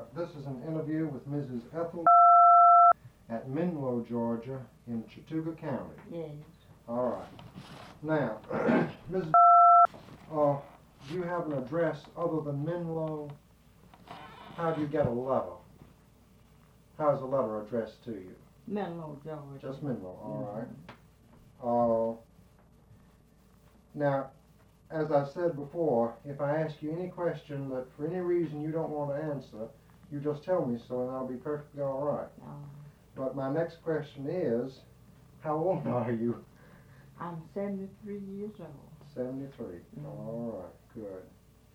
This is an interview with Mrs. Ethel at Menlo, Georgia, in Chattooga County. Yes. All right. Now, Mrs. Do you have an address other than Menlo? How do you get a letter? How is a letter addressed to you? Menlo, Georgia. Just Menlo, all right. Now, as I said before, if I ask you any question that for any reason you don't want to answer, you just tell me so and I'll be perfectly all right. But my next question is, how old are you? I'm 73 years old. 73. All right, good.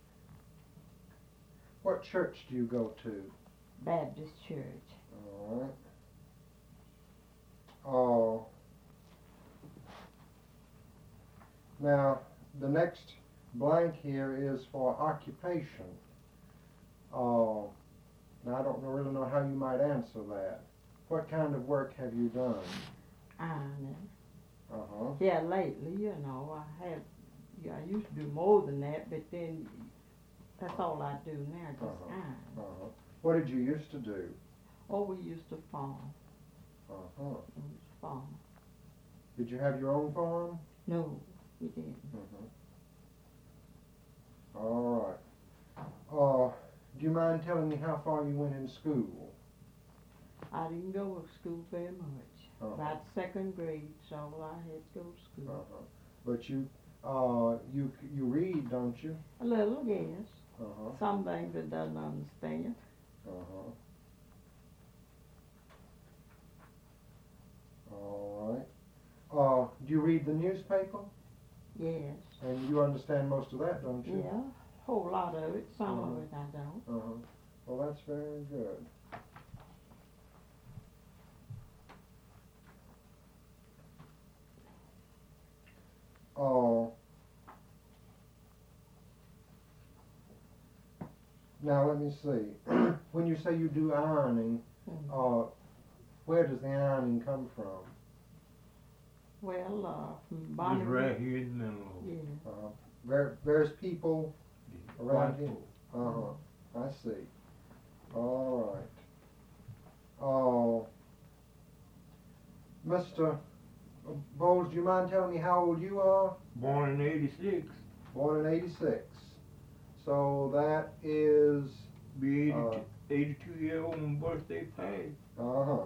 What church do you go to? Baptist Church. All right. Oh. Now, the next blank here is for occupation. Oh. Now, I don't really know how you might answer that. What kind of work have you done? Ironing. Uh-huh. Yeah, lately, I used to do more than that, but then that's all I do now, just iron. Uh-huh. What did you used to do? Oh, we used to farm. Uh-huh. We used to farm. Did you have your own farm? No, we didn't. All right. Do you mind telling me how far you went in school? I didn't go to school very much. About second grade, so I had to go to school. But you read, don't you? A little, yes. Uh-huh. Some things I don't understand. Uh-huh. All right. Do you read the newspaper? Yes. And you understand most of that, don't you? Yeah, a whole lot of it. Some of it I don't. Uh-huh. Well, that's very good. Oh. Now let me see. When you say you do ironing, where does the ironing come from? Well, from Bonnie. Just right here in Menlo. Yeah. There's people around here. White I see. All right. Oh, Mr. Bowles, do you mind telling me how old you are? Born in 86. Born in 86. So that is... Be 82 years old when birthday passed. Uh-huh.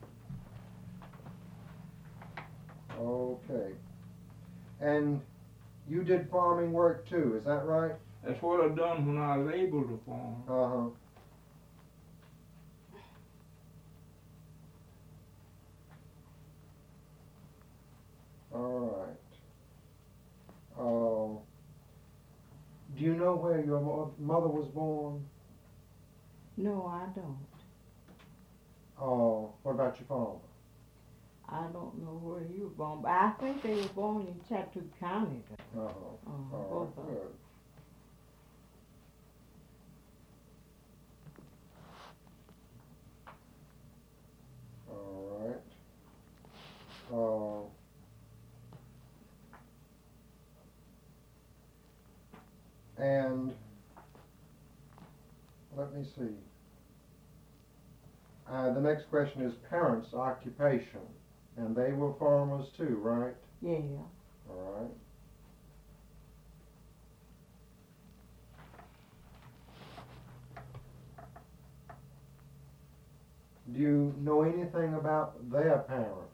Okay. And you did farming work too, is that right? That's what I done when I was able to farm. Uh-huh. All right. Do you know where your mother was born? No, I don't. What about your father? I don't know where he was born, but I think they were born in Chattooga County. All Both right, of good. them. All right. And let me see. The next question is parents' occupation, and they were farmers too, right? Yeah. All right. Do you know anything about their parents?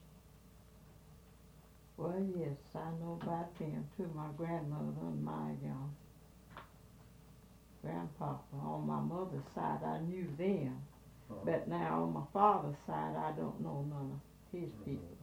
Well, yes, I know about them too. My grandmother and my grandpapa. On my mother's side, I knew them. But now on my father's side, I don't know none of his people.